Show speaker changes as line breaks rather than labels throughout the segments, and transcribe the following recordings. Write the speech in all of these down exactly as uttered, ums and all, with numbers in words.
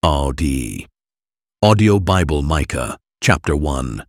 R D. Audio Bible Micah, Chapter one.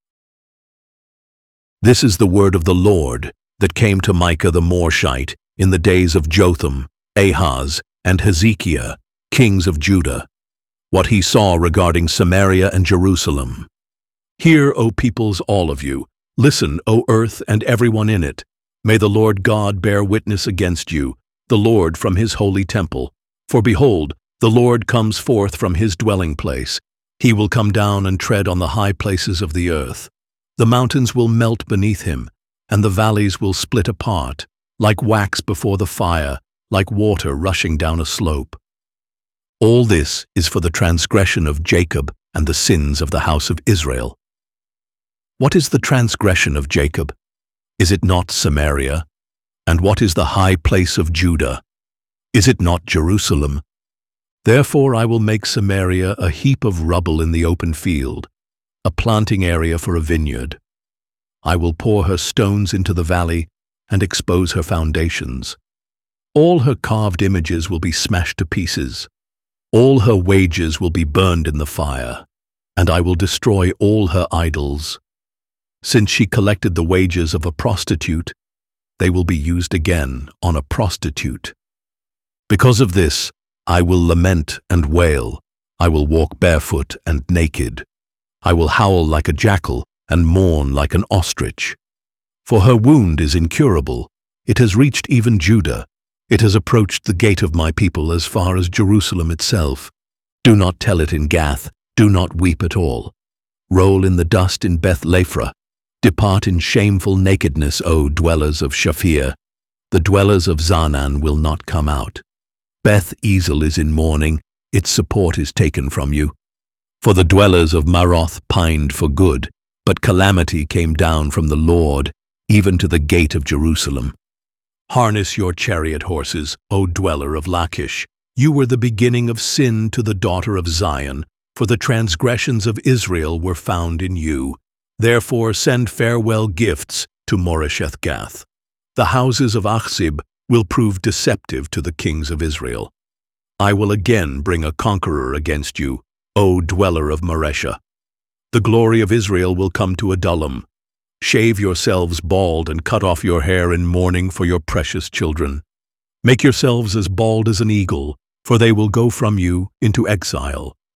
This is the word of the Lord that came to Micah the Morshite in the days of Jotham, Ahaz, and Hezekiah, kings of Judah, what he saw regarding Samaria and Jerusalem. Hear, O peoples, all of you. Listen, O earth and everyone in it. May the Lord God bear witness against you, the Lord from his holy temple. For behold, the Lord comes forth from his dwelling place. He will come down and tread on the high places of the earth. The mountains will melt beneath him, and the valleys will split apart, like wax before the fire, like water rushing down a slope. All this is for the transgression of Jacob and the sins of the house of Israel. What is the transgression of Jacob? Is it not Samaria? And what is the high place of Judah? Is it not Jerusalem? Therefore I will make Samaria a heap of rubble in the open field, a planting area for a vineyard. I will pour her stones into the valley and expose her foundations. All her carved images will be smashed to pieces. All her wages will be burned in the fire, and I will destroy all her idols. Since she collected the wages of a prostitute, they will be used again on a prostitute. Because of this, I will lament and wail. I will walk barefoot and naked. I will howl like a jackal and mourn like an ostrich. For her wound is incurable. It has reached even Judah. It has approached the gate of my people as far as Jerusalem itself. Do not tell it in Gath. Do not weep at all. Roll in the dust in Beth-Lephrah. Depart in shameful nakedness, O dwellers of Shaphir. The dwellers of Zaanan will not come out. Beth-Ezel is in mourning. Its support is taken from you. For the dwellers of Maroth pined for good, but calamity came down from the Lord, even to the gate of Jerusalem. Harness your chariot horses, O dweller of Lachish. You were the beginning of sin to the daughter of Zion, for the transgressions of Israel were found in you. Therefore send farewell gifts to Moresheth-Gath. The houses of Achzib will prove deceptive to the kings of Israel. I will again bring a conqueror against you, O dweller of Mareshah. The glory of Israel will come to Adullam. Shave yourselves bald and cut off your hair in mourning for your precious children. Make yourselves as bald as an eagle, for they will go from you into exile.